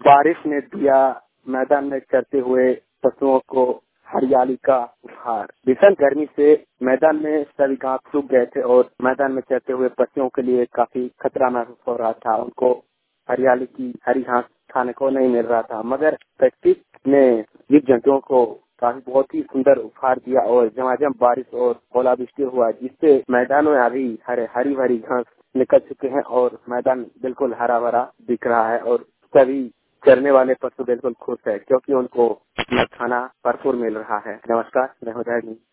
बारिश ने दिया मैदान में चरते हुए पशुओं को हरियाली का उपहार। भीषण गर्मी से मैदान में सभी घास सूख गए थे और मैदान में चरते हुए पशुओं के लिए काफी खतरा महसूस हो रहा था। उनको हरियाली की हरी घास खाने को नहीं मिल रहा था, मगर प्रकृति ने जीव जंतुओं को काफी बहुत ही सुंदर उपहार दिया और झमाझम बारिश और ओलावृष्टि हुआ, जिससे मैदान में अभी हरी भरी घास निकल चुके हैं और मैदान बिल्कुल हरा भरा दिख रहा है और सभी चरने वाले पशु बिल्कुल खुश है क्योंकि उनको खाना भरपूर मिल रहा है। नमस्कार, मैं हूं।